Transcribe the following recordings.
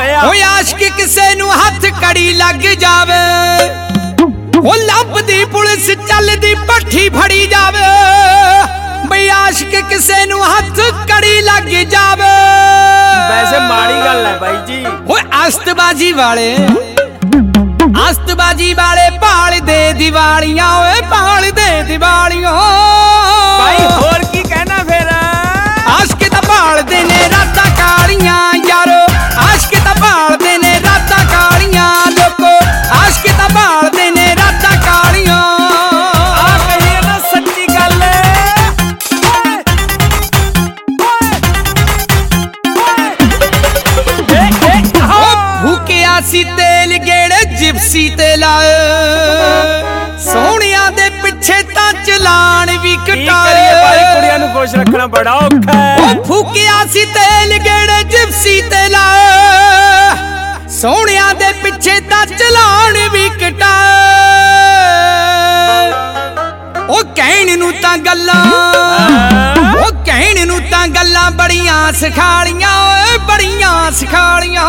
होया ओ आशिक किसे नू हथ कड़ी लग जावे ओ लभदी पुलिस चलदी पट्ठी फड़ी जावे बई आशिक किसे नू हथ कड़ी लग जावे। वैसे माड़ी गल है भाई जी। ओ आस्तबाजी वाले भाल दे दिवालियां ओए भाल दे दिवालियां भाई होर की कहना फिर आशिक तां भाल दे ने रातां कालियां यारो आशिक तां भाल दे ने रातां कालियां लोको आशिक तां भाल दे ने रातां कालियां। आ कहिए ना सच्ची गल भूकिया सी तेल गेड़े जिप्सी ते लाए सोहणिया दे पिछे तां चलान भी कटाए भाई कुड़ियां नू खुश रखना बड़ा औखा है। फूकिया सी तेल गेड़े जिप्सी ते लाए सोहणिया दे पिछे तां चलान भी कटाए ओ कहण नू तां गल्लां ओ कहण नू तां गल्लां बड़ियां सिखालियां ओए बड़ियां सिखालियां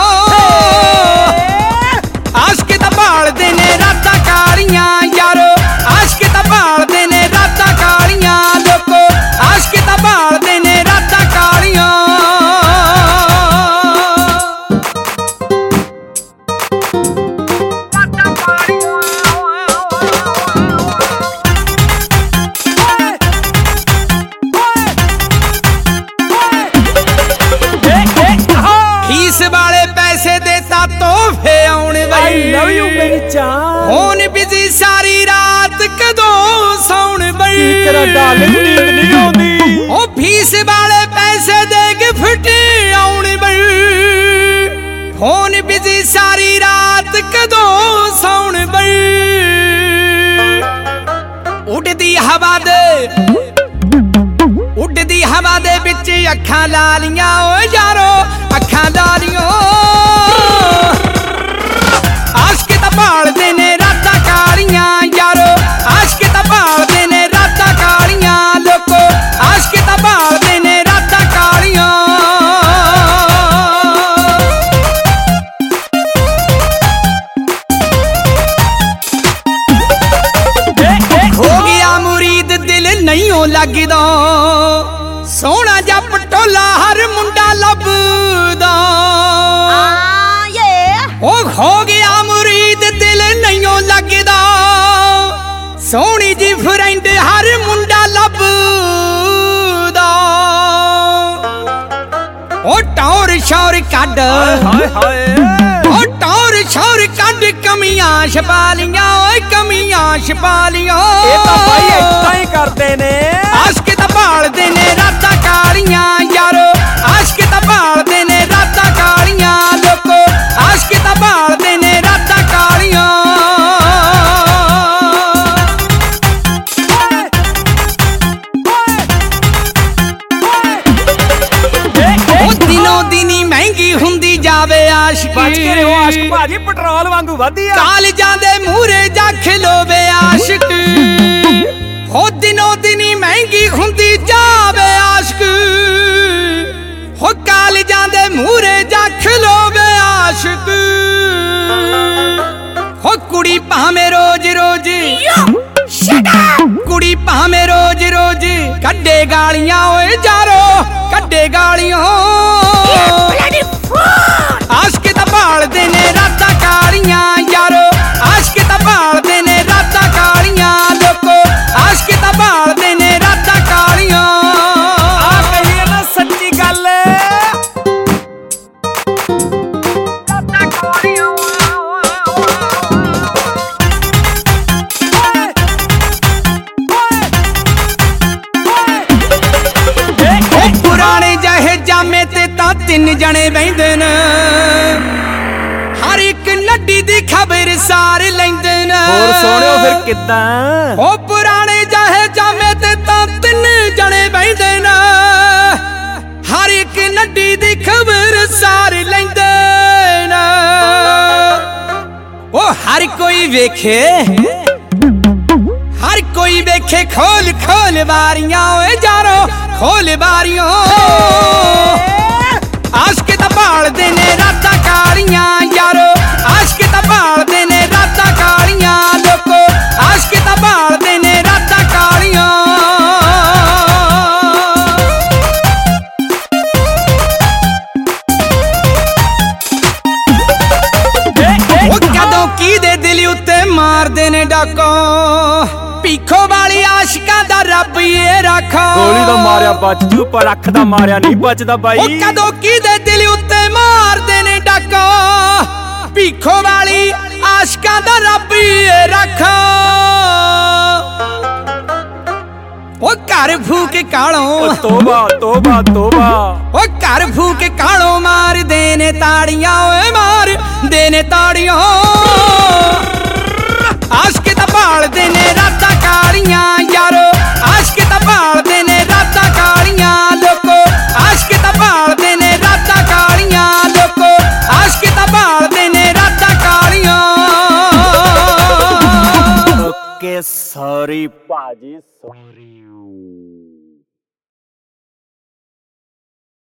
आशिक तां भाल दे ने रातां कालियां यारो आशिक तां भाल दे ने रातां कालियां लोको आशिक तां भाल दे ने रातां कालियां। फीस वाले पैसे देता तोहफे आउण आई लव यू मेरी जान फोन बिजी सारी रात कदों सौण बई तेरा डार्लिंग नींद नहीं आउंदी ओ फीस वाले पैसे दे गिफ्ट आउण बई फोन बिजी सारी रात कदों सौण बई उड़दी हवा दे बिच अखां लालियां ओ यारो अखां लालियां आशिक तां भाल दे ने रातां कालियां यारो आशिक तां भाल दे ने रातां कालियां लोको आशिक तां भाल दे ने रातां कालियां। हो गया मुरीद दिल नहीं हो लगदा सोहना जा पटोला हर मुंडा लभदा ओ हो गया मुरीद दिल नहीं हो लगदा सोहनी जी फ्रेंड हर मुंडा लभदा ओ टौर शौर कड हाय हाय ओ टौर शौर कड कमियां छपालियां ओए कमियां छपालियां ये तो भाई इतना ही करते ने आशिक तां भाल दे ने रातां कालियां यारो आशिक तां भाल दे ने रातां कालियां लोको आशिक तां भाल दे ने रातां कालियां। ओ दिनों दिनी महंगी हुंदी जावे आशिकी बच के रहो आशिक भाजी पेट्रोल वांगू वधिया कालजां दे मूहरे जा खिलोवे आशिक हो दिनों दिनी महंगी हुंदी जावे आशिक हो कालजां दे मूहरे जा खिलोवे आशिक हो कुड़ी भावें रोज रोज कुड़ी भावें रोज रोज कड्डे गालियां ओए जारो कड्डे गालियां आशिक तां भाल दे ने रातां कालियां यारो आशिक तां भाल दे ने रातां कालियां लोको आशिक तां भाल दे ने रातां कालियां। आ कहिए ना सच्ची गल पुराने जहे जामे ते तां तिन जने बहिंदे न हर एक नड्डी दी खबर सार लैंदे न और सोनियो फिर किदां ओ पुराने जहे जामे ते तां तिन जने बहिंदे न हर एक नड्डी दी खबर सार लैंदे न ओ हर कोई वेखे हर कोई वेखे खोल खोल बारियां ओए जारो खोल बारियां ਆਸ਼ਕ ਤਾਂ ਭਾਲਦੇ ਨੇ ਰਾਤਾਂ ਕਾਲੀਆਂ ਯਾਰੋ ਆਸ਼ਕ ਤਾਂ ਭਾਲਦੇ ਨੇ ਰਾਤਾਂ ਕਾਲੀਆਂ ਲੋਕੋ ਆਸ਼ਕ ਤਾਂ ਭਾਲਦੇ ਨੇ ਰਾਤਾਂ ਕਾਲੀਆਂ ਉਹ ਕਦੋਂ ਕਿਹਦੇ ਦਿਲ ਉੱਤੇ ਮਾਰਦੇ ਨੇ ਡਾਕੋ ਭੀਖੋ ਵਾਲੀ ਆਸ਼ਿਕਾਂ ਦਾ ਰੱਬ ਇਹ ਰੱਖਾ ਗੋਲੀ ਦਾ ਮਾਰਿਆ ਬਚ ਜੂ ਪਰ ਅੱਖ ਦਾ ਮਾਰਿਆ ਨਹੀਂ ਬਚਦਾ ਬਾਈ ਉਹ ਕਦੋਂ ਕਿਹਦੇ ਦਿਲ ਉੱਤੇ ਮਾਰਦੇ ਨੇ ਡਾਕਾ ਭੀਖੋ ਵਾਲੀ ਆਸ਼ਿਕਾਂ ਦਾ ਰੱਬ ਇਹ ਰੱਖਾ ਉਹ ਘਰ ਫੂਕ ਕਾਲੋਂ ਤੋਬਾ ਤੋਬਾ ਤੋਬਾ ਉਹ ਘਰ ਫੂਕ ਕਾਲੋਂ ਮਾਰਦੇ ਨੇ ਤਾੜੀਆਂ ਓਏ ਮਾਰਦੇ ਨੇ ਤਾੜੀਆਂ ਆਸ਼ਕ ਤਾਂ ਭਾਲਦੇ ਨੇ ਰਾਤਾਂ ਕਾਲੀਆਂ ਯਾਰੋ ਆਸ਼ਕ ਤਾਂ ਭਾਲਦੇ ਨੇ ਰਾਤਾਂ ਕਾਲੀਆਂ ਲੋਕੋ ਆਸ਼ਕ ਤਾਂ ਭਾਲਦੇ ਨੇ ਰਾਤਾਂ ਕਾਲੀਆਂ ਲੋਕੋ ਆਸ਼ਕ ਤਾਂ ਭਾਲਦੇ ਨੇ ਰਾਤਾਂ ਕਾਲੀਆਂ ਓਕੇ ਸੌਰੀ ਭਾਜੀ ਸੌਰੀ